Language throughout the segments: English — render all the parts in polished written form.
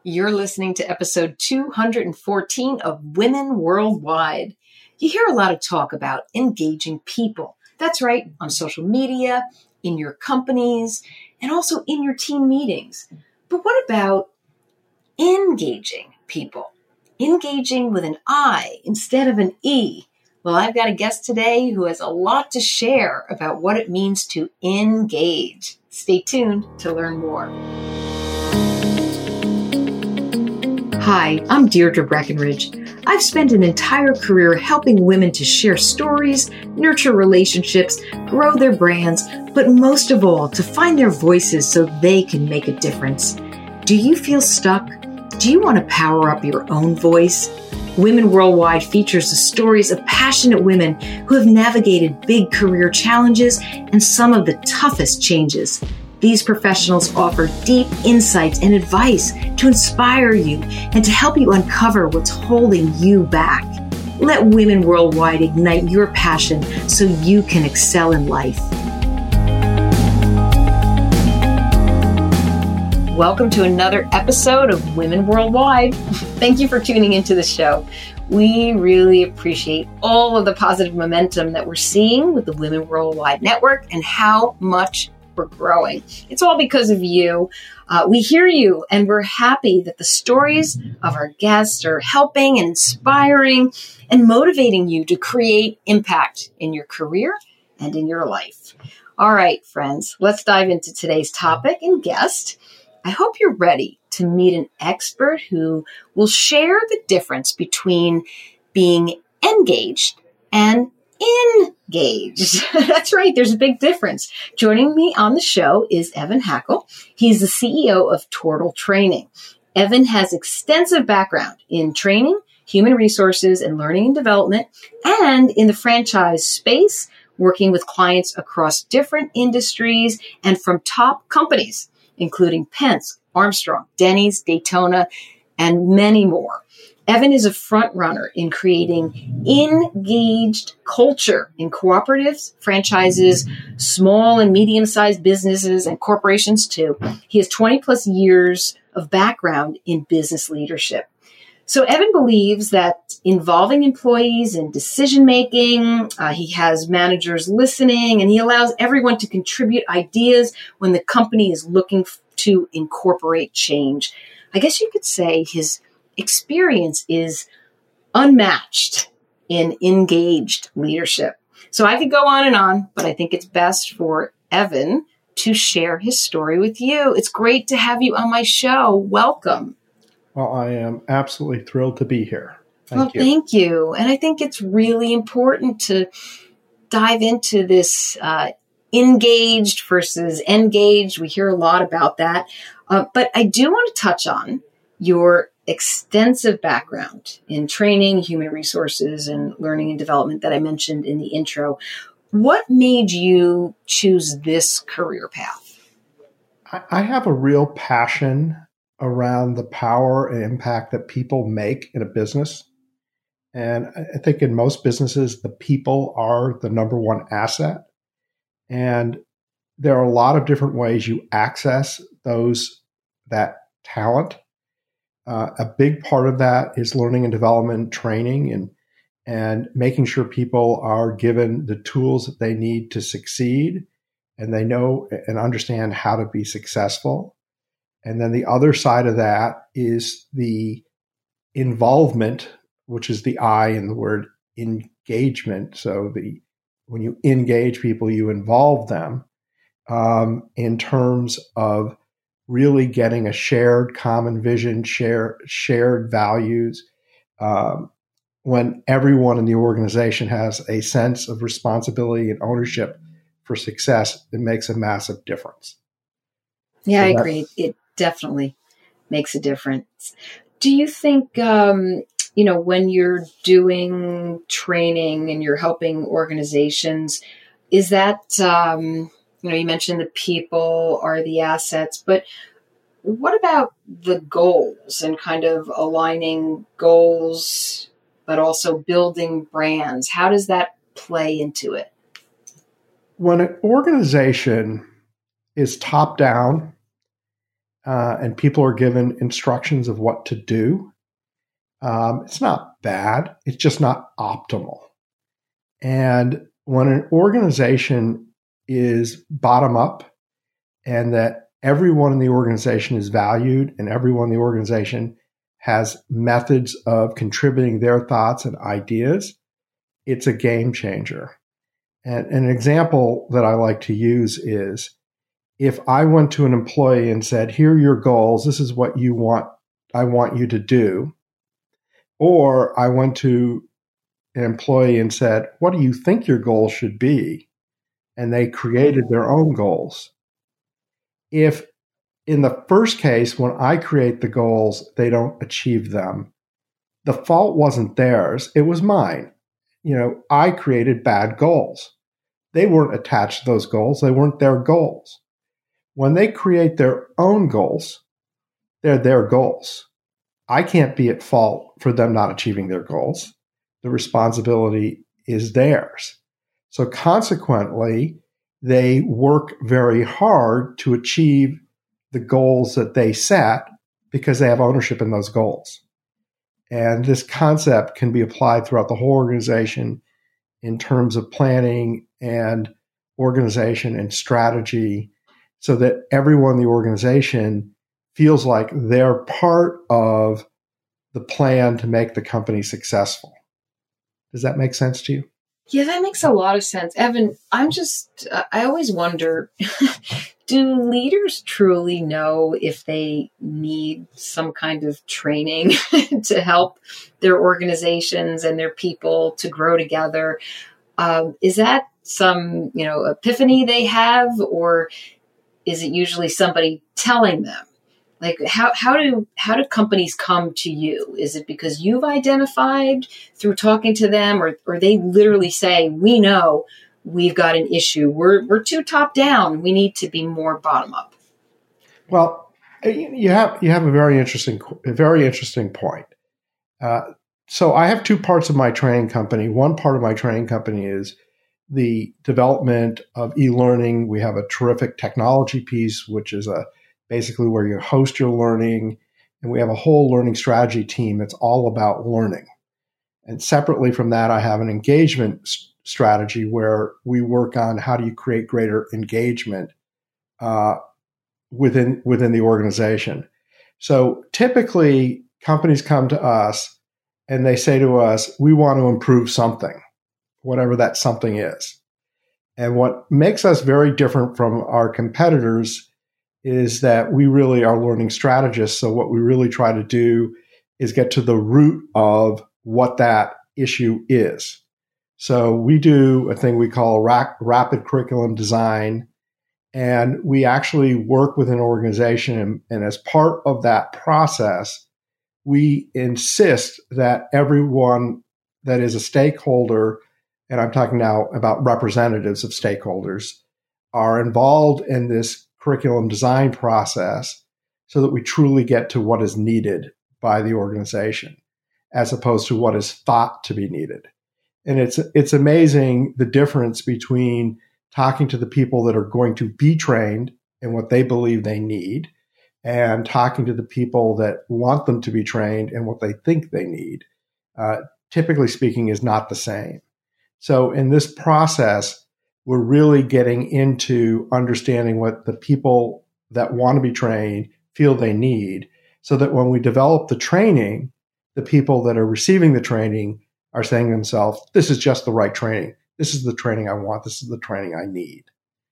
You're listening to episode 214 of Women Worldwide. You hear a lot of talk about engaging people. That's right, on social media, in your companies, and also in your team meetings. But what about engaging people? Engaging with an I instead of an E. Well, I've got a guest today who has a lot to share about what it means to engage. Stay tuned to learn more. Hi, I'm Deirdre Breckenridge. I've spent an entire career helping women to share stories, nurture relationships, grow their brands, but most of all, to find their voices so they can make a difference. Do you feel stuck? Do you want to power up your own voice? Women Worldwide features the stories of passionate women who have navigated big career challenges and some of the toughest changes. These professionals offer deep insights and advice to inspire you and to help you uncover what's holding you back. Let Women Worldwide ignite your passion so you can excel in life. Welcome to another episode of Women Worldwide. Thank you for tuning into the show. We really appreciate all of the positive momentum that we're seeing with the Women Worldwide Network and how much we're growing. It's all because of you. We hear you, and we're happy that the stories of our guests are helping and inspiring and motivating you to create impact in your career and in your life. All right, friends, let's dive into today's topic and guest. I hope you're ready to meet an expert who will share the difference between being engaged and engaged. That's right. There's a big difference. Joining me on the show is Evan Hackel. He's the CEO of Turtle Training. Evan has extensive background in training, human resources, and learning and development, and in the franchise space, working with clients across different industries and from top companies, including Pence, Armstrong, Denny's, Daytona, and many more. Evan is a front runner in creating engaged culture in cooperatives, franchises, small and medium-sized businesses, and corporations too. He has 20 plus years of background in business leadership. So Evan believes that involving employees in decision-making, he has managers listening, and he allows everyone to contribute ideas when the company is looking to incorporate change. I guess you could say his experience is unmatched in engaged leadership. So I could go on, but I think it's best for Evan to share his story with you. It's great to have you on my show. Welcome. Well, I am absolutely thrilled to be here. Thank you. Thank you. And I think it's really important to dive into this engaged versus engaged. We hear a lot about that. But I do want to touch on your extensive background in training, human resources, and learning and development that I mentioned in the intro. What made you choose this career path? I have a real passion around the power and impact that people make in a business. And I think in most businesses, the people are the number one asset. And there are a lot of different ways you access that talent. A big part of that is learning and development training and making sure people are given the tools that they need to succeed and they know and understand how to be successful. And then the other side of that is the involvement, which is the I in the word engagement. So when you engage people, you involve them in terms of really getting a shared common vision, shared values. When everyone in the organization has a sense of responsibility and ownership for success, it makes a massive difference. Yeah, I agree. It definitely makes a difference. Do you think, when you're doing training and you're helping organizations, is that, you mentioned the people are the assets, but what about the goals and kind of aligning goals, but also building brands? How does that play into it? When an organization is top down, and people are given instructions of what to do. It's not bad. It's just not optimal. And when an organization is bottom up and that everyone in the organization is valued and everyone in the organization has methods of contributing their thoughts and ideas, it's a game changer. And an example that I like to use is if I went to an employee and said, here are your goals, this is what I want you to do. Or I went to an employee and said, what do you think your goals should be? And they created their own goals. If in the first case, when I create the goals, they don't achieve them, the fault wasn't theirs, it was mine. I created bad goals. They weren't attached to those goals. They weren't their goals. When they create their own goals, they're their goals. I can't be at fault for them not achieving their goals. The responsibility is theirs. So consequently, they work very hard to achieve the goals that they set because they have ownership in those goals. And this concept can be applied throughout the whole organization in terms of planning and organization and strategy so that everyone in the organization feels like they're part of the plan to make the company successful. Does that make sense to you? Yeah, that makes a lot of sense. Evan, I always wonder, do leaders truly know if they need some kind of training to help their organizations and their people to grow together? Is that some, epiphany they have, or is it usually somebody telling them? Like, how do companies come to you? Is it because you've identified through talking to them, or they literally say, we know we've got an issue. We're too top down. We need to be more bottom up. Well, you have a very interesting point. So I have two parts of my training company. One part of my training company is the development of e-learning. We have a terrific technology piece, which is basically where you host your learning. And we have a whole learning strategy team that's all about learning. And separately from that, I have an engagement strategy where we work on how do you create greater engagement within the organization. So typically, companies come to us and they say to us, we want to improve something, whatever that something is. And what makes us very different from our competitors is that we really are learning strategists. So what we really try to do is get to the root of what that issue is. So we do a thing we call rapid curriculum design, and we actually work with an organization. And as part of that process, we insist that everyone that is a stakeholder, and I'm talking now about representatives of stakeholders, are involved in this curriculum design process so that we truly get to what is needed by the organization as opposed to what is thought to be needed. And it's amazing the difference between talking to the people that are going to be trained and what they believe they need and talking to the people that want them to be trained and what they think they need. Typically speaking, is not the same. So in this process, we're really getting into understanding what the people that want to be trained feel they need so that when we develop the training, the people that are receiving the training are saying to themselves, this is just the right training. This is the training I want. This is the training I need.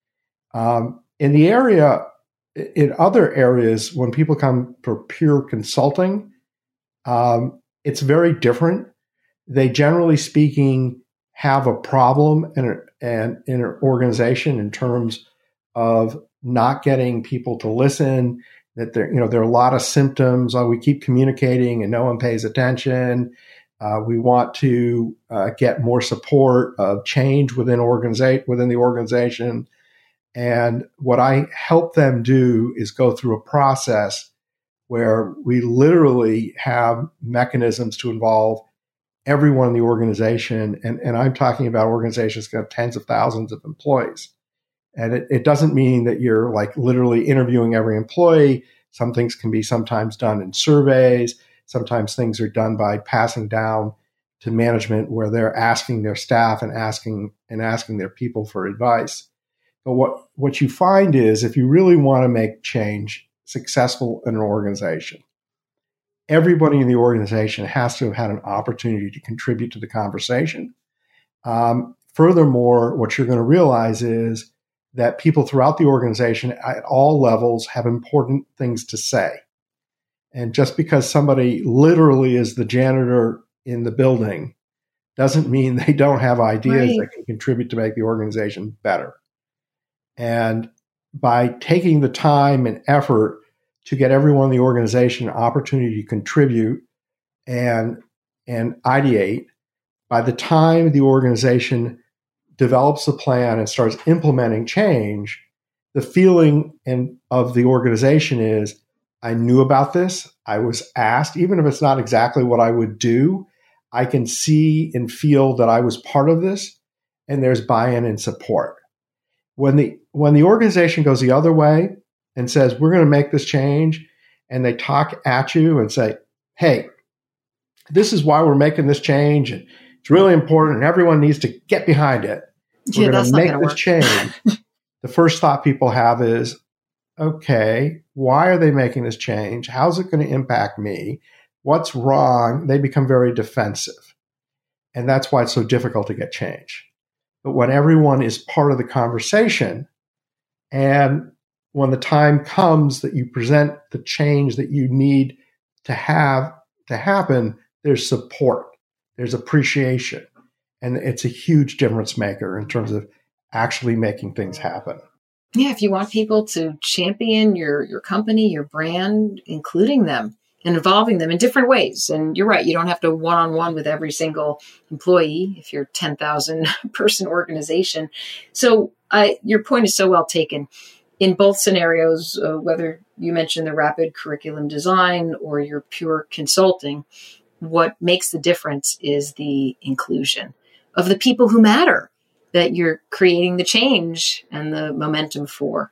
In other areas, when people come for pure consulting, it's very different. They generally speaking have a problem in an organization in terms of not getting people to listen, that there are a lot of symptoms. We keep communicating and no one pays attention. We want to get more support of change within the organization. And what I help them do is go through a process where we literally have mechanisms to involve everyone in the organization. And I'm talking about organizations that have tens of thousands of employees. And it doesn't mean that you're like literally interviewing every employee. Some things can be sometimes done in surveys. Sometimes things are done by passing down to management where they're asking their staff and asking their people for advice. But what you find is if you really want to make change successful in an organization, everybody in the organization has to have had an opportunity to contribute to the conversation. Furthermore, what you're going to realize is that people throughout the organization at all levels have important things to say. And just because somebody literally is the janitor in the building doesn't mean they don't have ideas that can contribute to make the organization better. And by taking the time and effort to get everyone in the organization an opportunity to contribute and ideate, by the time the organization develops a plan and starts implementing change, the feeling of the organization is, I knew about this. I was asked, even if it's not exactly what I would do, I can see and feel that I was part of this, and there's buy-in and support. When the organization goes the other way and says, we're going to make this change, and they talk at you and say, hey, this is why we're making this change, and it's really important, and everyone needs to get behind it. We're going to make this change. The first thought people have is, okay, why are they making this change? How's it going to impact me? What's wrong? They become very defensive. And that's why it's so difficult to get change. But when everyone is part of the conversation, and when the time comes that you present the change that you need to have to happen, there's support, there's appreciation. And it's a huge difference maker in terms of actually making things happen. Yeah, if you want people to champion your company, your brand, including them and involving them in different ways. And you're right, you don't have to one-on-one with every single employee if you're a 10,000 person organization. So your point is so well taken. In both scenarios, whether you mentioned the rapid curriculum design or your pure consulting, what makes the difference is the inclusion of the people who matter, that you're creating the change and the momentum for.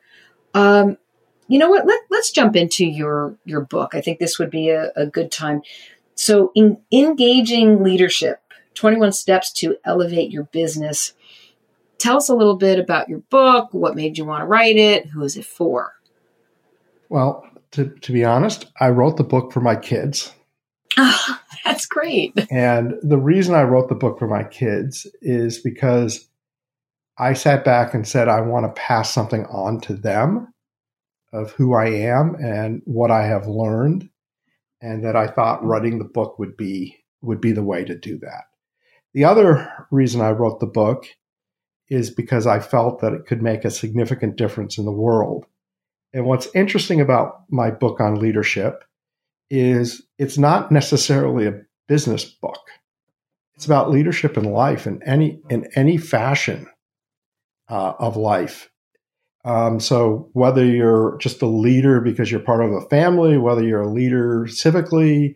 You know what? Let's jump into your book. I think this would be a good time. So engaging leadership, 21 steps to elevate your business. Tell us a little bit about your book. What made you want to write it? Who is it for? Well, to be honest, I wrote the book for my kids. Oh, that's great. And the reason I wrote the book for my kids is because I sat back and said, I want to pass something on to them of who I am and what I have learned. And that I thought writing the book would be the way to do that. The other reason I wrote the book is because I felt that it could make a significant difference in the world. And what's interesting about my book on leadership is it's not necessarily a business book. It's about leadership in life in any fashion of life. So whether you're just a leader because you're part of a family, whether you're a leader civically,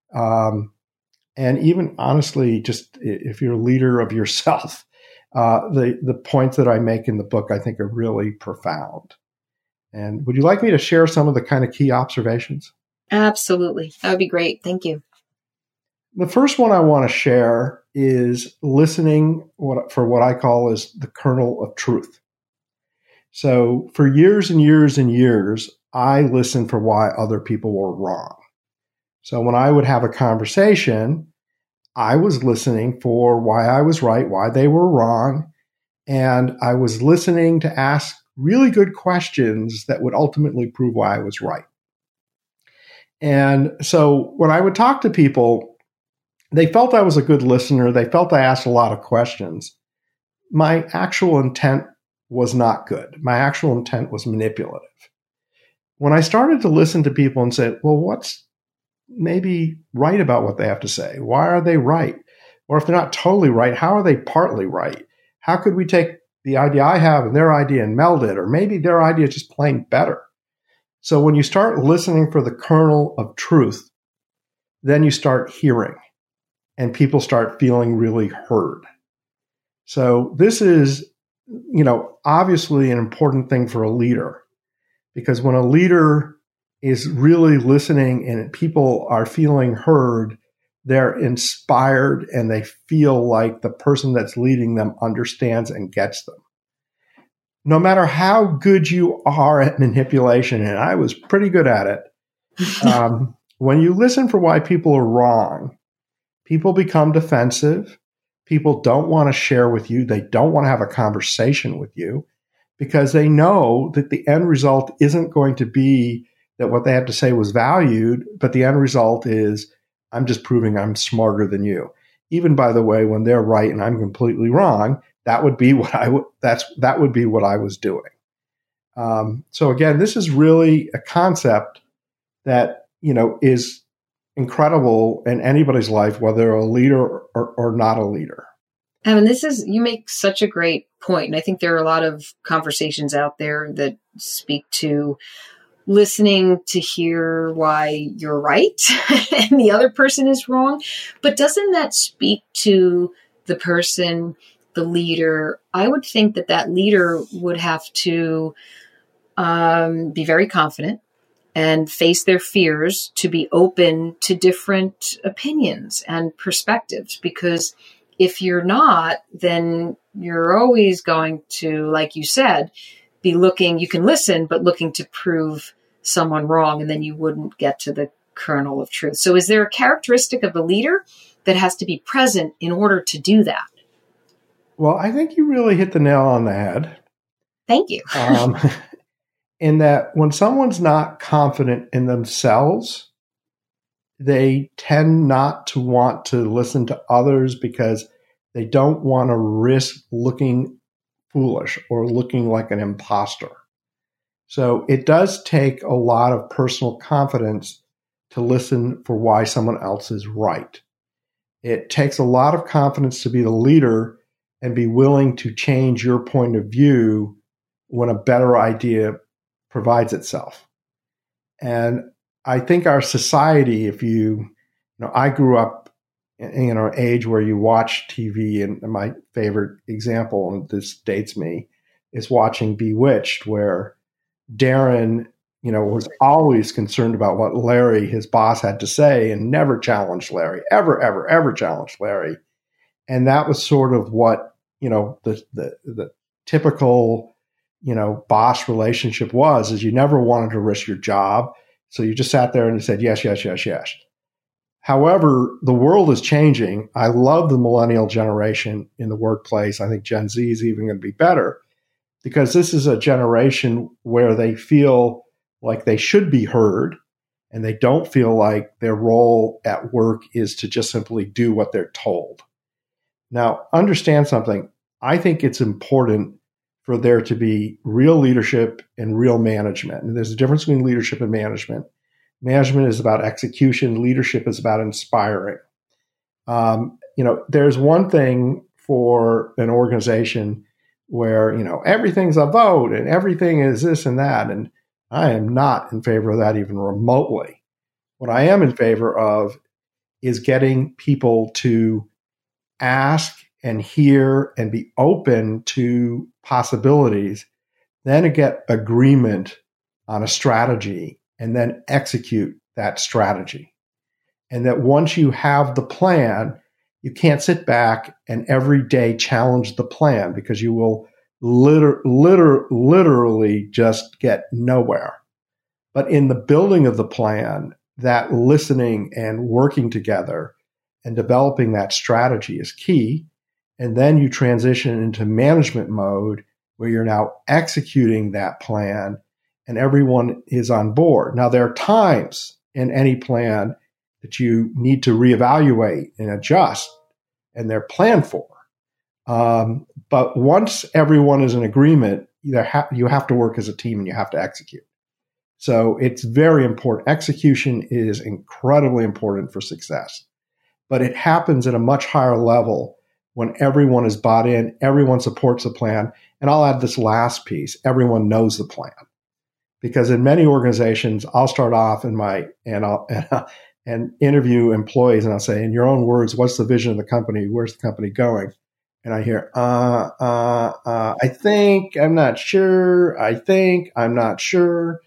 and even honestly, just if you're a leader of yourself, the points that I make in the book, I think, are really profound. And would you like me to share some of the kind of key observations? Absolutely. That would be great. Thank you. The first one I want to share is listening for what I call is the kernel of truth. So for years and years and years, I listened for why other people were wrong. So when I would have a conversation, I was listening for why I was right, why they were wrong. And I was listening to ask really good questions that would ultimately prove why I was right. And so when I would talk to people, they felt I was a good listener. They felt I asked a lot of questions. My actual intent was not good. My actual intent was manipulative. When I started to listen to people and said, well, what's maybe right about what they have to say? Why are they right? Or if they're not totally right, how are they partly right? How could we take the idea I have and their idea and meld it? Or maybe their idea is just plain better. So when you start listening for the kernel of truth, then you start hearing and people start feeling really heard. So this is, obviously an important thing for a leader, because when a leader is really listening and people are feeling heard, they're inspired and they feel like the person that's leading them understands and gets them. No matter how good you are at manipulation, and I was pretty good at it, when you listen for why people are wrong, people become defensive. People don't want to share with you. They don't want to have a conversation with you because they know that the end result isn't going to be that what they have to say was valued, but the end result is I'm just proving I'm smarter than you. Even, by the way, when they're right and I'm completely wrong, that would be what that would be what I was doing. So again, this is really a concept that, is incredible in anybody's life, whether they're a leader or not a leader. Evan, you make such a great point. And I think there are a lot of conversations out there that speak to listening to hear why you're right and the other person is wrong. But doesn't that speak to the person, the leader? I would think that leader would have to be very confident and face their fears, to be open to different opinions and perspectives. Because if you're not, then you're always going to, like you said, be looking, you can listen, but looking to prove someone wrong, and then you wouldn't get to the kernel of truth. So is there a characteristic of the leader that has to be present in order to do that? Well, I think you really hit the nail on the head. Thank you. In that when someone's not confident in themselves, they tend not to want to listen to others because they don't want to risk looking foolish or looking like an imposter. So it does take a lot of personal confidence to listen for why someone else is right. It takes a lot of confidence to be the leader and be willing to change your point of view when a better idea provides itself. And I think our society, I grew up in an age where you watch TV, and my favorite example, and this dates me, is watching Bewitched, where Darren, was always concerned about what Larry, his boss, had to say and never challenged Larry, ever challenged Larry. And that was sort of what, the typical, boss relationship is you never wanted to risk your job. So you just sat there and you said, yes, yes, yes, yes. However, the world is changing. I love the millennial generation in the workplace. I think Gen Z is even going to be better because this is a generation where they feel like they should be heard and they don't feel like their role at work is to just simply do what they're told. Now, understand something. I think it's important for there to be real leadership and real management. And there's a difference between leadership and management. Management is about execution. Leadership is about inspiring. There's one thing for an organization where, everything's a vote and everything is this and that. And I am not in favor of that even remotely. What I am in favor of is getting people to ask and hear and be open to possibilities, then to get agreement on a strategy and then execute that strategy. And that once you have the plan, you can't sit back and every day challenge the plan because you will literally just get nowhere. But in the building of the plan, that listening and working together and developing that strategy is key. And then you transition into management mode where you're now executing that plan and everyone is on board. Now, there are times in any plan that you need to reevaluate and adjust, and they're planned for. But once everyone is in agreement, you have to work as a team and you have to execute. So it's very important. Execution is incredibly important for success. But it happens at a much higher level when everyone is bought in, everyone supports the plan. And I'll add this last piece. Everyone knows the plan. Because in many organizations, I'll start off and interview employees and I'll say, in your own words, what's the vision of the company? Where's the company going? And I hear, I think, I'm not sure. I think, I'm not sure.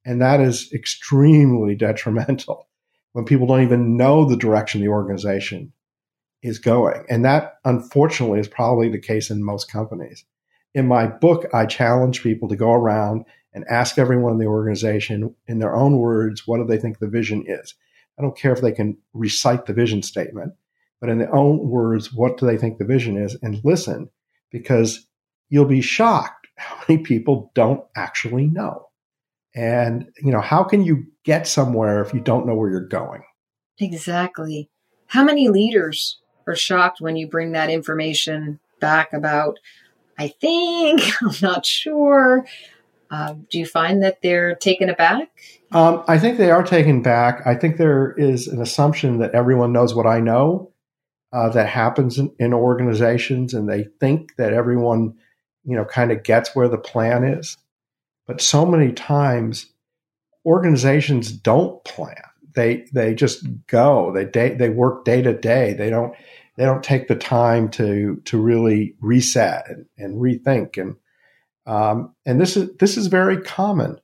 And that is extremely detrimental when people don't even know the direction the organization is going. And that, unfortunately, is probably the case in most companies. In my book, I challenge people to go around and ask everyone in the organization, in their own words, what do they think the vision is? I don't care if they can recite the vision statement, but in their own words, what do they think the vision is? And listen, because you'll be shocked how many people don't actually know. And, how can you get somewhere if you don't know where you're going? Exactly. How many leaders are shocked when you bring that information back about, I think, I'm not sure. Do you find that they're taken aback? I think they are taken back. I think there is an assumption that everyone knows what I know that happens in organizations, and they think that everyone, kind of gets where the plan is. But so many times, organizations don't plan. They just go. They work day to day. They don't take the time to really reset and rethink. And this is very common.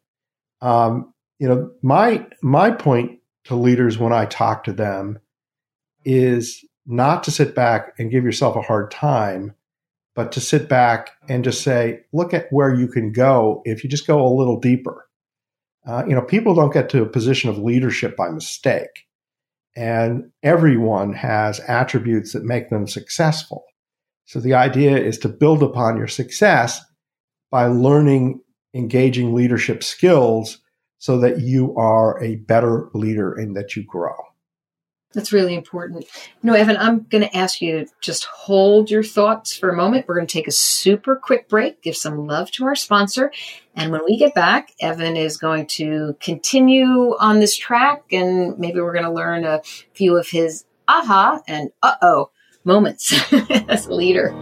My point to leaders when I talk to them is not to sit back and give yourself a hard time, but to sit back and just say, look at where you can go if you just go a little deeper. People don't get to a position of leadership by mistake. And everyone has attributes that make them successful. So the idea is to build upon your success by learning, engaging leadership skills so that you are a better leader and that you grow. That's really important. Evan, I'm going to ask you to just hold your thoughts for a moment. We're going to take a super quick break, give some love to our sponsor. And when we get back, Evan is going to continue on this track, and maybe we're going to learn a few of his aha and uh-oh moments as a leader.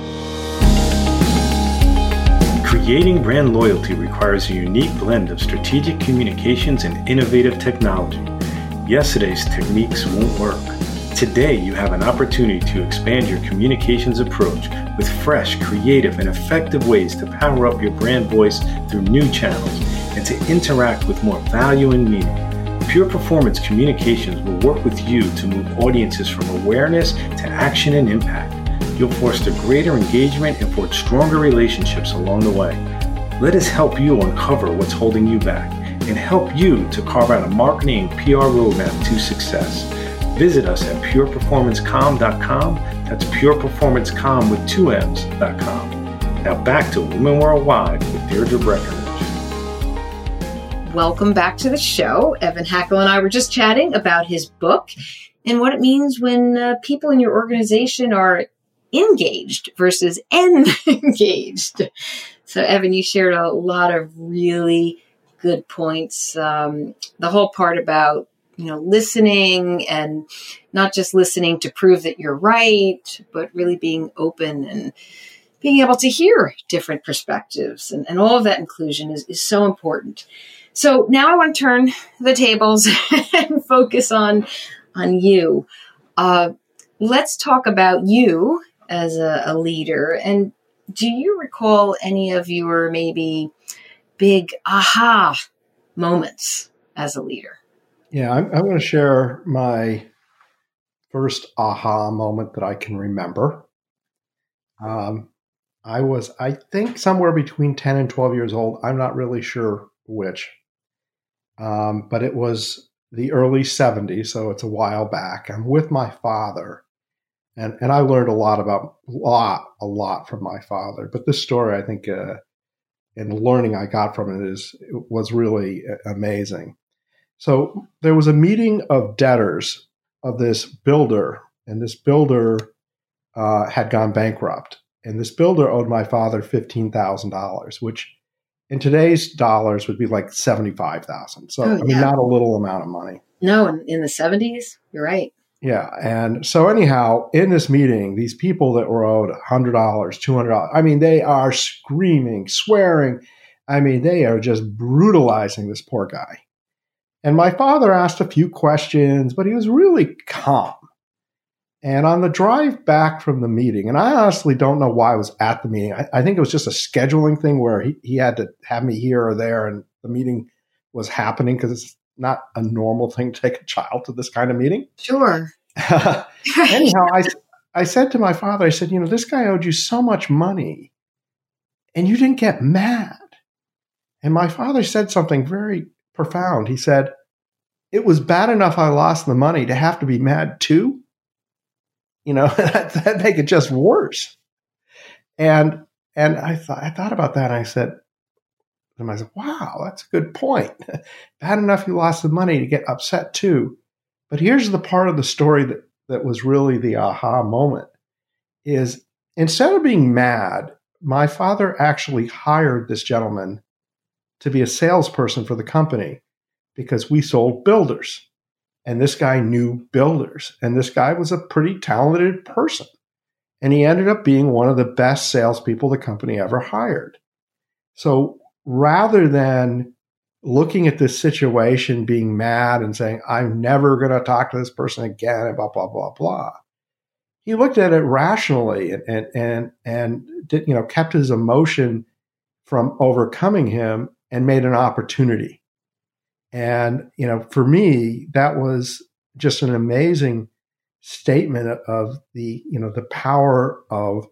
Creating brand loyalty requires a unique blend of strategic communications and innovative technology. Yesterday's techniques won't work. Today, you have an opportunity to expand your communications approach with fresh, creative, and effective ways to power up your brand voice through new channels and to interact with more value and meaning. Pure Performance Communications will work with you to move audiences from awareness to action and impact. You'll foster greater engagement and forge stronger relationships along the way. Let us help you uncover what's holding you back and help you to carve out a marketing and PR roadmap to success. Visit us at pureperformancecom.com. That's pureperformancecom with 2 M's.com. Now back to Women Worldwide with Deirdre Breckenridge. Welcome back to the show. Evan Hackel and I were just chatting about his book and what it means when people in your organization are engaged versus engaged. So Evan, you shared a lot of really good points. The whole part about, listening and not just listening to prove that you're right, but really being open and being able to hear different perspectives and all of that inclusion is so important. So now I want to turn the tables and focus on you. Let's talk about you as a leader. And do you recall any of your maybe big aha moments as a leader? Yeah, I'm going to share my first aha moment that I can remember. I was, I think, somewhere between 10 and 12 years old. I'm not really sure which. But it was the early 70s, so it's a while back. I'm with my father, and I learned a lot from my father. But this story, I think, and the learning I got from it was really amazing. So there was a meeting of debtors of this builder, and this builder had gone bankrupt. And this builder owed my father $15,000, which in today's dollars would be like $75,000. So, not a little amount of money. No, in the 70s, you're right. Yeah. And so anyhow, in this meeting, these people that were owed $100, $200, they are screaming, swearing. They are just brutalizing this poor guy. And my father asked a few questions, but he was really calm. And on the drive back from the meeting, and I honestly don't know why I was at the meeting. I think it was just a scheduling thing where he had to have me here or there, and the meeting was happening because it's not a normal thing to take a child to this kind of meeting. Sure. Anyhow, I said to my father, I said, this guy owed you so much money and you didn't get mad. And my father said something very profound. He said, it was bad enough I lost the money to have to be mad too. That'd make it just worse. And I thought about that. And I said, wow, that's a good point. Bad enough you lost the money to get upset too. But here's the part of the story that was really the aha moment is instead of being mad, my father actually hired this gentleman to be a salesperson for the company because we sold builders. And this guy knew builders. And this guy was a pretty talented person. And he ended up being one of the best salespeople the company ever hired. So rather than looking at this situation, being mad and saying, I'm never going to talk to this person again, and blah, blah, blah, blah, he looked at it rationally and did, kept his emotion from overcoming him and made an opportunity. And, for me, that was just an amazing statement of the power of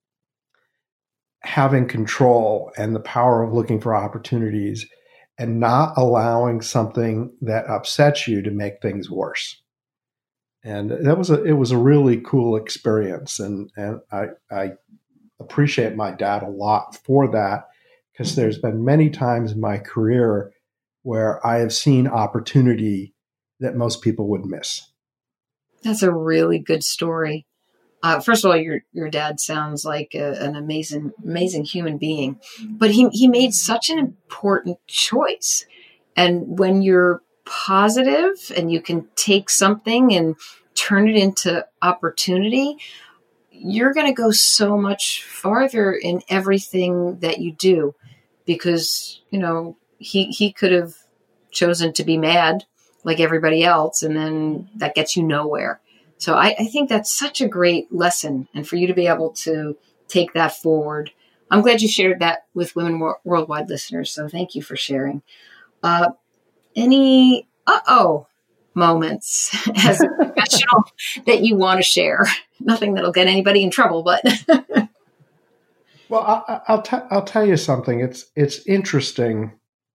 having control and the power of looking for opportunities and not allowing something that upsets you to make things worse. And it was a really cool experience. And I appreciate my dad a lot for that, because there's been many times in my career where I have seen opportunity that most people would miss. That's a really good story. First of all, your dad sounds like an amazing human being, but he made such an important choice. And when you're positive and you can take something and turn it into opportunity, you're going to go so much farther in everything that you do, because, he could have chosen to be mad like everybody else, and then that gets you nowhere. So I think that's such a great lesson, and for you to be able to take that forward. I'm glad you shared that with Women Worldwide listeners, so thank you for sharing. Any moments as a professional that you want to share? Nothing that'll get anybody in trouble, but... Well, I'll tell you something. It's interesting.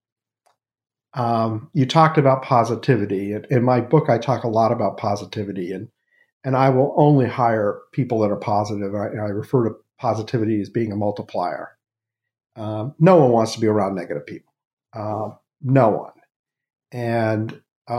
You talked about positivity. In my book, I talk a lot about positivity, and I will only hire people that are positive. I refer to positivity as being a multiplier. No one wants to be around negative people. No one. And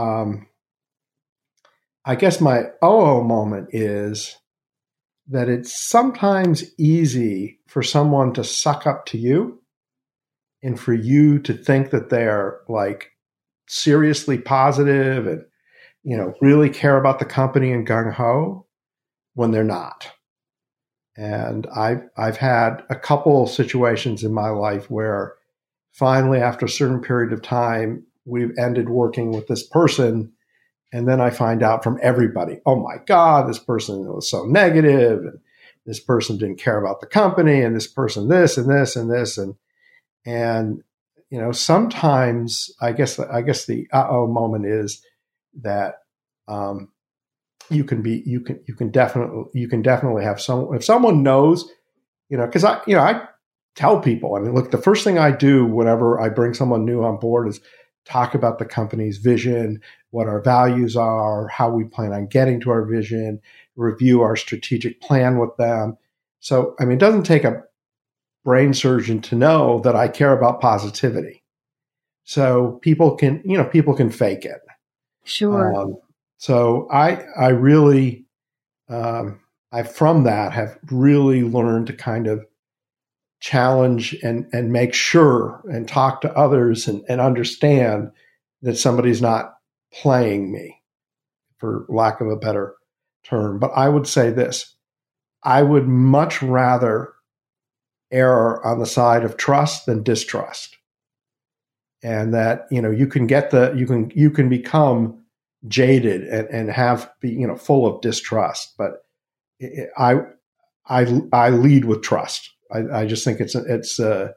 I guess my moment is that it's sometimes easy for someone to suck up to you and for you to think that they're like seriously positive and, really care about the company and gung-ho when they're not. And I've had a couple of situations in my life where finally, after a certain period of time, we've ended working with this person. And then I find out from everybody, oh my God, this person was so negative, and this person didn't care about the company, and this person this and this and this. And sometimes I guess the moment is that you can definitely have if someone knows, because I tell people, look, the first thing I do whenever I bring someone new on board is talk about the company's vision, what our values are, how we plan on getting to our vision, review our strategic plan with them. So, it doesn't take a brain surgeon to know that I care about positivity. So people can fake it. Sure. So I really, I from that have really learned to kind of challenge and make sure and talk to others and understand that somebody's not playing me, for lack of a better term. But I would say this: I would much rather err on the side of trust than distrust. And that, you can become jaded and be full of distrust. But I lead with trust. I just think it's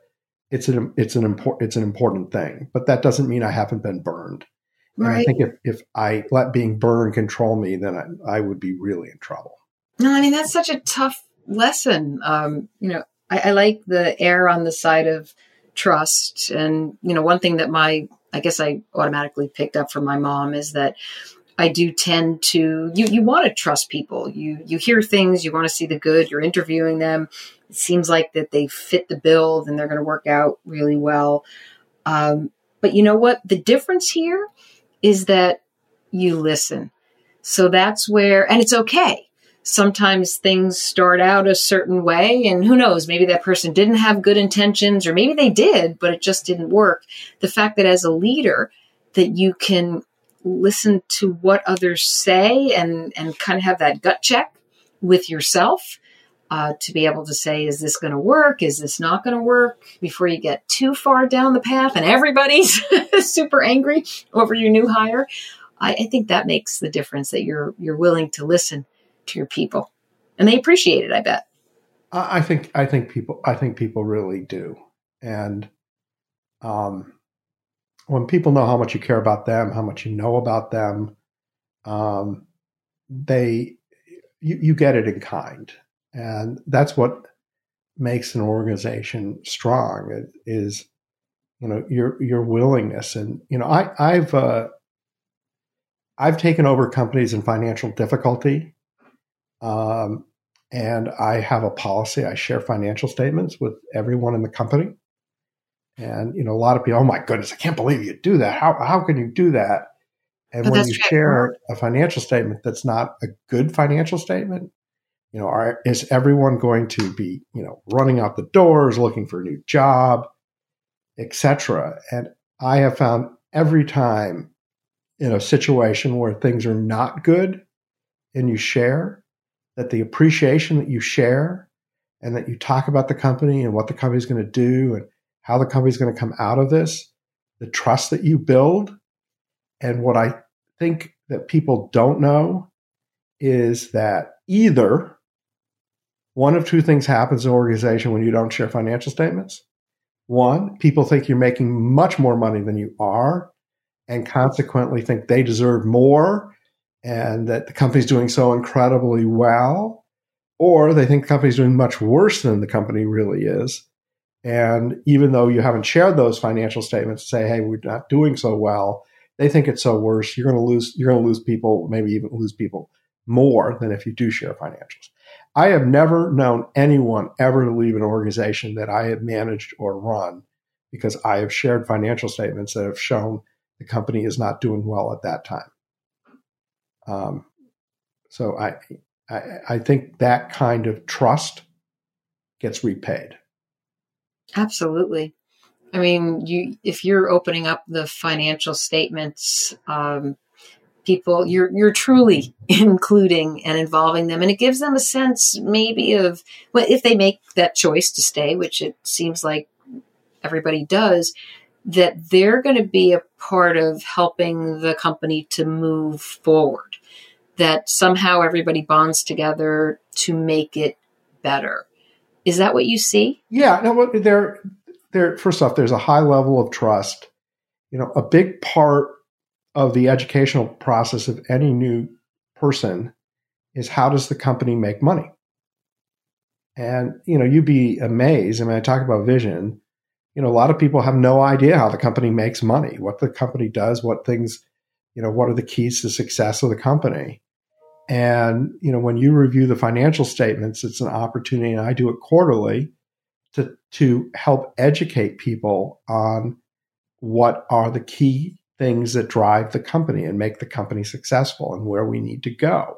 it's an important thing. But that doesn't mean I haven't been burned. And Right. I think if I let being burned control me, then I would be really in trouble. No, I mean, that's such a tough lesson. I like the err on the side of trust. And, one thing that I guess I automatically picked up from my mom is that I do tend to, you want to trust people. You hear things, you want to see the good, you're interviewing them. It seems like that they fit the bill, then they're going to work out really well. But you know what? The difference here is that you listen. So that's where, and it's okay. Sometimes things start out a certain way, and who knows, maybe that person didn't have good intentions, or maybe they did, but it just didn't work. The fact that as a leader that you can listen to what others say and kind of have that gut check with yourself to be able to say, is this going to work? Is this not going to work? Before you get too far down the path and everybody's super angry over your new hire. I think that makes the difference, that you're willing to listen to your people, and they appreciate it, I bet. I think people really do. And when people know how much you care about them, how much you know about them, you get it in kind. And that's what makes an organization strong is, your willingness. And, I've taken over companies in financial difficulty. And I have a policy. I share financial statements with everyone in the company. And, a lot of people, oh my goodness, I can't believe you do that. How can you do that? And when you share a financial statement that's not a good financial statement, is everyone going to be, running out the doors, looking for a new job, etc.? And I have found every time in a situation where things are not good and you share, that the appreciation that you share and that you talk about the company and what the company is going to do and how the company is going to come out of this, the trust that you build. And what I think that people don't know is that either one of two things happens in an organization when you don't share financial statements. One, people think you're making much more money than you are, and consequently think they deserve more and that the company's doing so incredibly well, or they think the company's doing much worse than the company really is. And even though you haven't shared those financial statements to say, hey, we're not doing so well, they think it's so worse. You're going to lose people, maybe even lose people more than if you do share financials. I have never known anyone ever to leave an organization that I have managed or run because I have shared financial statements that have shown the company is not doing well at that time. So I think that kind of trust gets repaid. Absolutely. I mean, if you're opening up the financial statements, people, you're truly including and involving them, and it gives them a sense maybe of, well, if they make that choice to stay, which it seems like everybody does, that they're going to be a part of helping the company to move forward, that somehow everybody bonds together to make it better. Is that what you see? Yeah. No, first off, there's a high level of trust. A big part of the educational process of any new person is, how does the company make money? And, you'd be amazed. I mean, I talk about vision. A lot of people have no idea how the company makes money, what the company does, what things, what are the keys to success of the company. And, when you review the financial statements, it's an opportunity, and I do it quarterly, to help educate people on what are the key things that drive the company and make the company successful and where we need to go.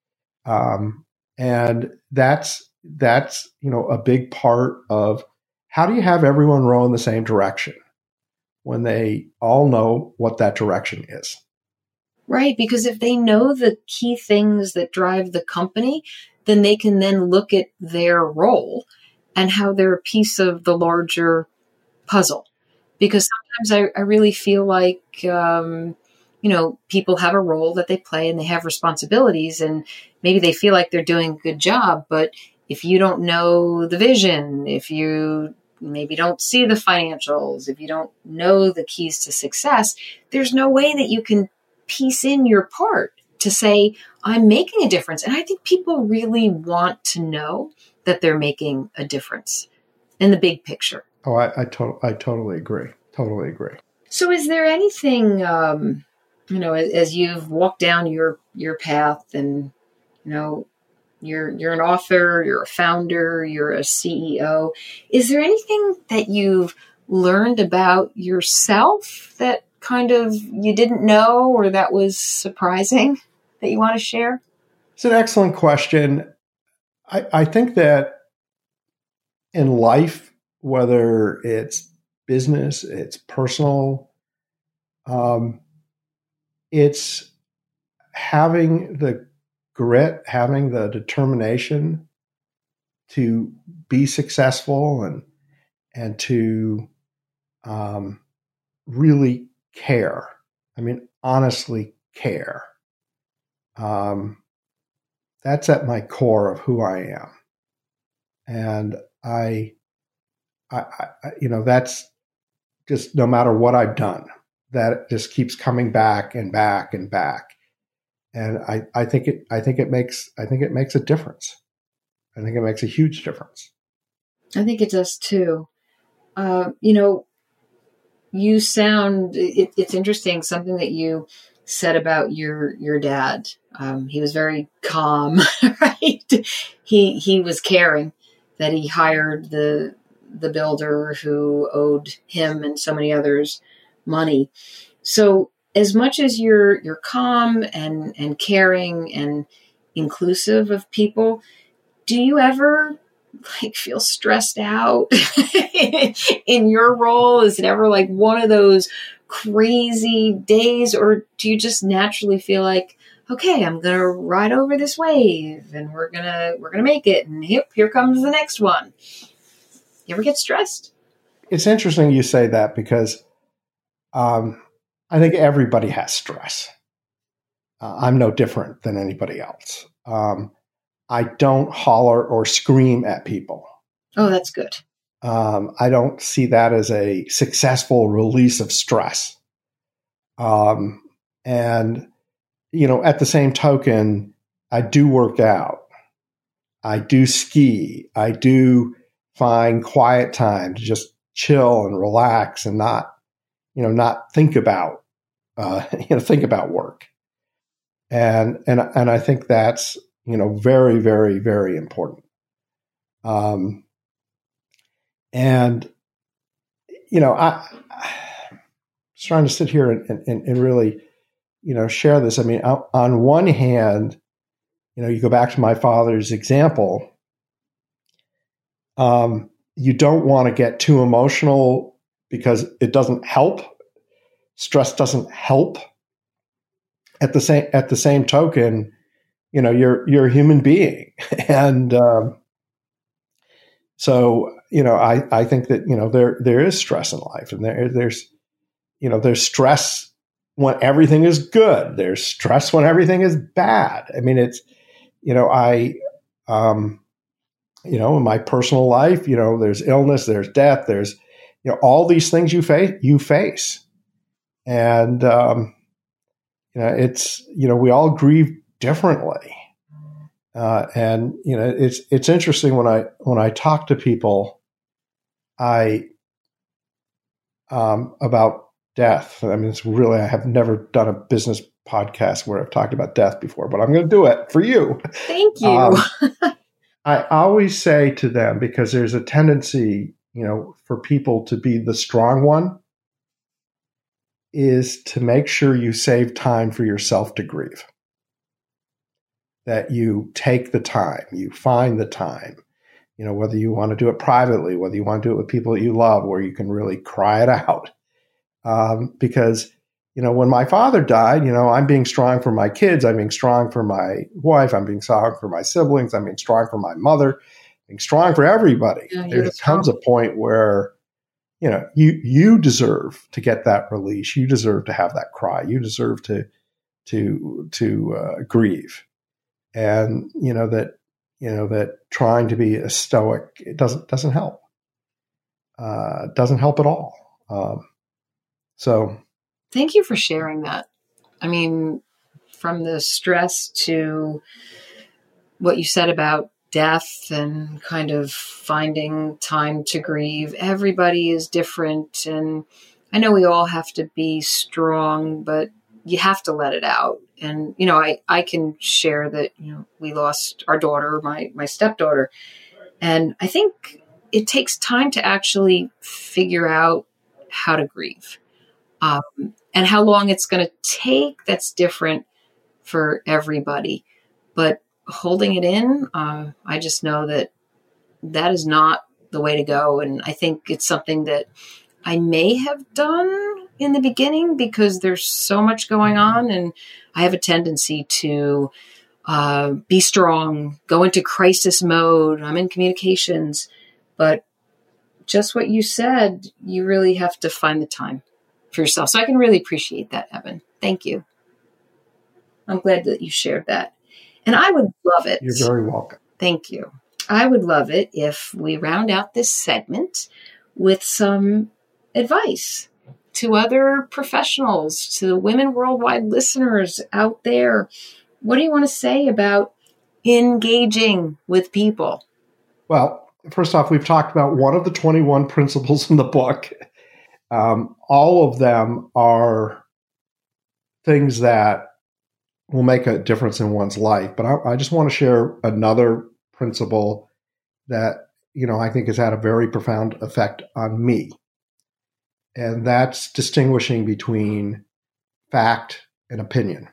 And that's a big part of, how do you have everyone row in the same direction when they all know what that direction is? Right, because if they know the key things that drive the company, then they can then look at their role and how they're a piece of the larger puzzle. Because sometimes I really feel like, people have a role that they play and they have responsibilities, and maybe they feel like they're doing a good job. But if you don't know the vision, if you maybe don't see the financials, if you don't know the keys to success, there's no way that you can piece in your part to say, I'm making a difference. And I think people really want to know that they're making a difference in the big picture. Oh, I totally agree. Totally agree. So is there anything, as you've walked down your path and, you're an author, you're a founder, you're a CEO, is there anything that you've learned about yourself that kind of you didn't know or that was surprising that you want to share? It's an excellent question. I think that in life, whether it's business, it's personal, it's having the grit, having the determination to be successful and to really care. I mean, honestly care. That's at my core of who I am. And I that's just no matter what I've done, that just keeps coming back and back and back. And I think it makes a difference. I think it makes a huge difference. I think it does too. You sound, it's interesting, something that you said about your dad. He was very calm, right? He was caring, that he hired the builder who owed him and so many others money. So as much as you're calm and caring and inclusive of people, do you ever feel stressed out in your role? Is it ever like one of those crazy days, or do you just naturally feel like, okay, I'm going to ride over this wave and we're going to make it, and here comes the next one? You ever get stressed? It's interesting you say that, because I think everybody has stress. I'm no different than anybody else. I don't holler or scream at people. Oh, that's good. I don't see that as a successful release of stress. And, at the same token, I do work out. I do ski. I do find quiet time to just chill and relax and not think about, think about work. And I think that's, very, very, very important. I was trying to sit here and really, share this. I mean, on one hand, you go back to my father's example. You don't want to get too emotional because it doesn't help. Stress doesn't help. At the same token, you're a human being, and so I think that there is stress in life, and there's stress when everything is good. There's stress when everything is bad. I mean, it's in my personal life, there's illness, there's death, there's all these things you face, and it's we all grieve differently, and it's interesting when I talk to people, about death. I mean, it's really, I have never done a business podcast where I've talked about death before, but I'm going to do it for you. Thank you. I always say to them, because there's a tendency, for people to be the strong one, is to make sure you save time for yourself to grieve. That you take the time, you find the time, whether you want to do it privately, whether you want to do it with people that you love, where you can really cry it out. Because, when my father died, I'm being strong for my kids. I'm being strong for my wife. I'm being strong for my siblings. I'm being strong for my mother, being strong for everybody. Yeah, there comes a point where, you deserve to get that release. You deserve to have that cry. You deserve to grieve. And, that trying to be a stoic, it doesn't help. doesn't help at all. So thank you for sharing that. I mean, from the stress to what you said about death and kind of finding time to grieve, everybody is different. And I know we all have to be strong, but you have to let it out. And, I can share that, we lost our daughter, my stepdaughter. And I think it takes time to actually figure out how to grieve. And how long it's going to take, that's different for everybody. But holding it in, I just know that is not the way to go. And I think it's something that I may have done in the beginning because there's so much going on. And I have a tendency to be strong, go into crisis mode. I'm in communications. But just what you said, you really have to find the time for yourself. So I can really appreciate that, Evan. Thank you. I'm glad that you shared that. And I would love it. You're very welcome. Thank you. I would love it if we round out this segment with some advice to other professionals, to the Women Worldwide listeners out there. What do you want to say about engaging with people? Well, first off, we've talked about one of the 21 principles in the book. All of them are things that will make a difference in one's life. But I just want to share another principle that, I think has had a very profound effect on me. And that's distinguishing between fact and opinion.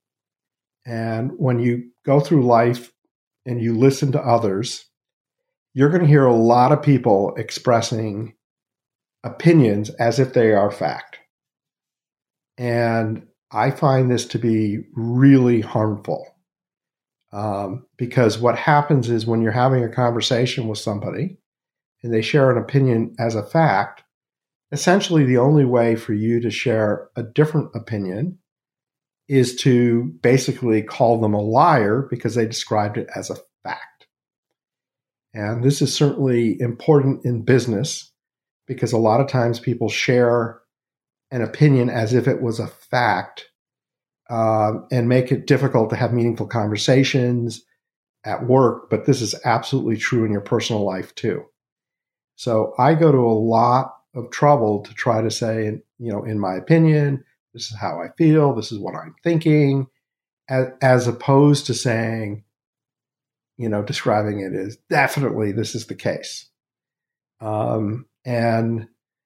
And when you go through life and you listen to others, you're going to hear a lot of people expressing opinions as if they are fact. And I find this to be really harmful because what happens is when you're having a conversation with somebody and they share an opinion as a fact, essentially the only way for you to share a different opinion is to basically call them a liar because they described it as a fact. And this is certainly important in business because a lot of times people share an opinion as if it was a fact and make it difficult to have meaningful conversations at work. But this is absolutely true in your personal life too. So I go to a lot of trouble to try to say, in my opinion, this is how I feel, this is what I'm thinking, as opposed to saying, describing it as definitely this is the case. And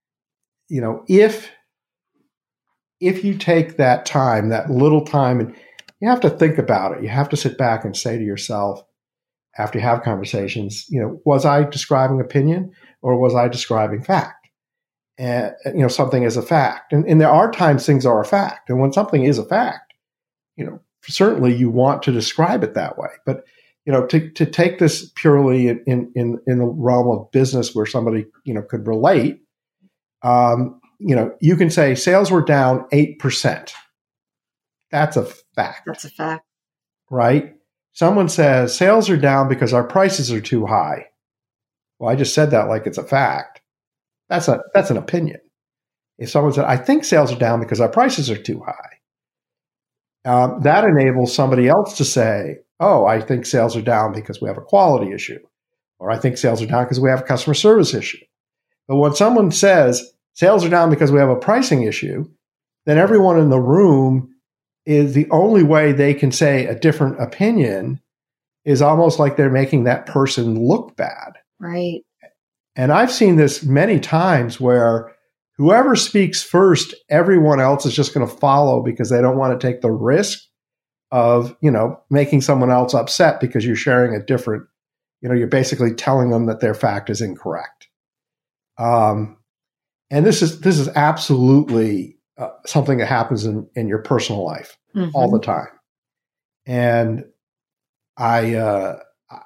if you take that time, that little time, and you have to think about it, you have to sit back and say to yourself, after you have conversations, was I describing opinion or was I describing fact? And, something is a fact. And there are times things are a fact. And when something is a fact, certainly you want to describe it that way. But, to take this purely in the realm of business where somebody, could relate, you can say sales were down 8%. That's a fact. That's a fact. Right? Someone says sales are down because our prices are too high. Well, I just said that like it's a fact. That's an opinion. If someone said, I think sales are down because our prices are too high, that enables somebody else to say, oh, I think sales are down because we have a quality issue, or I think sales are down because we have a customer service issue. But when someone says sales are down because we have a pricing issue, then everyone in the room is the only way they can say a different opinion is almost like they're making that person look bad. Right. And I've seen this many times where whoever speaks first, everyone else is just going to follow because they don't want to take the risk of, making someone else upset because you're sharing a different, you're basically telling them that their fact is incorrect. And this is absolutely something that happens in your personal life all the time. And I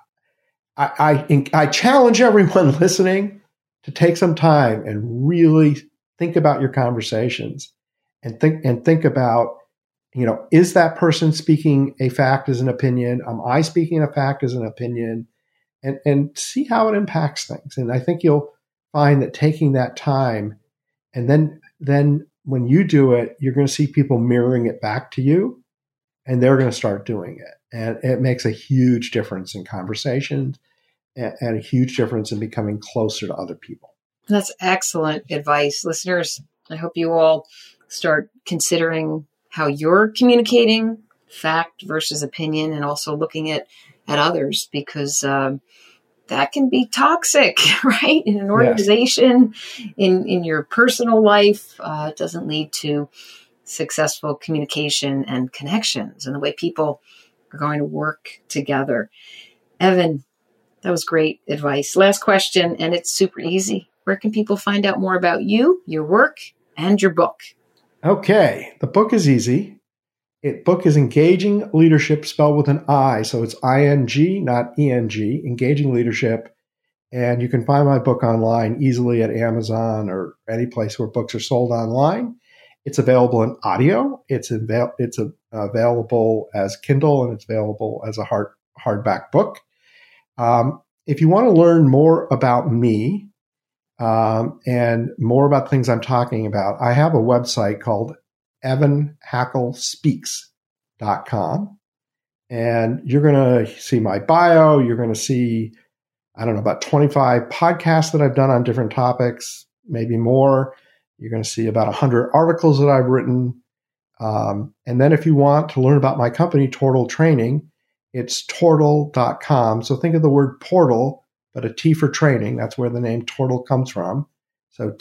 challenge everyone listening to take some time and really think about your conversations and think about, is that person speaking a fact as an opinion? Am I speaking a fact as an opinion? And see how it impacts things. And I think you'll find that taking that time, and then when you do it, you're going to see people mirroring it back to you, and they're going to start doing it. And it makes a huge difference in conversations and a huge difference in becoming closer to other people. That's excellent advice. Listeners, I hope you all start considering how you're communicating fact versus opinion, and also looking at others, because that can be toxic, right? In an organization, in your personal life, it doesn't lead to successful communication and connections and the way people are going to work together. Evan, that was great advice. Last question, and it's super easy. Where can people find out more about you, your work, and your book? Okay, the book is easy. Book is Engaging Leadership, spelled with an I, so it's I-N-G, not E-N-G, Engaging Leadership. And you can find my book online easily at Amazon or any place where books are sold online. It's available in audio. It's available as Kindle, and it's available as a hardback book. If you want to learn more about me and more about things I'm talking about, I have a website called evanhacklespeaks.com. And you're going to see my bio. You're going to see, about 25 podcasts that I've done on different topics, maybe more. You're going to see about 100 articles that I've written. And then if you want to learn about my company, Tortal Training, it's tortal.com. So think of the word portal, but a T for training. That's where the name Tortal comes from. So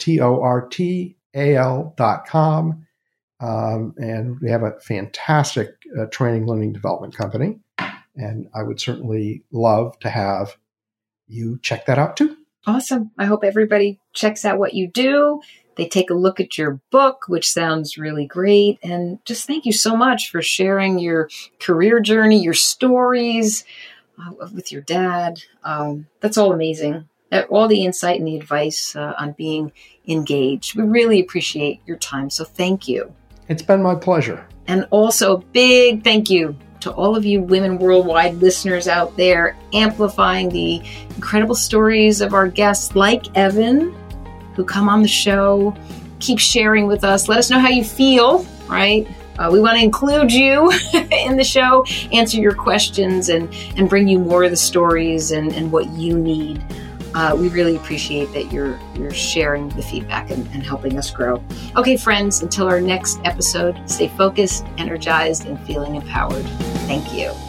TORTAL.com. And we have a fantastic training, learning, development company. And I would certainly love to have you check that out too. Awesome. I hope everybody checks out what you do. They take a look at your book, which sounds really great. And just thank you so much for sharing your career journey, your stories with your dad. That's all amazing. All the insight and the advice on being engaged. We really appreciate your time. So thank you. It's been my pleasure. And also a big thank you to all of you Women Worldwide listeners out there, amplifying the incredible stories of our guests like Evan, who come on the show. Keep sharing with us. Let us know how you feel, right? We want to include you in the show, answer your questions, and bring you more of the stories and what you need. We really appreciate that you're sharing the feedback and helping us grow. Okay, friends, until our next episode, stay focused, energized, and feeling empowered. Thank you.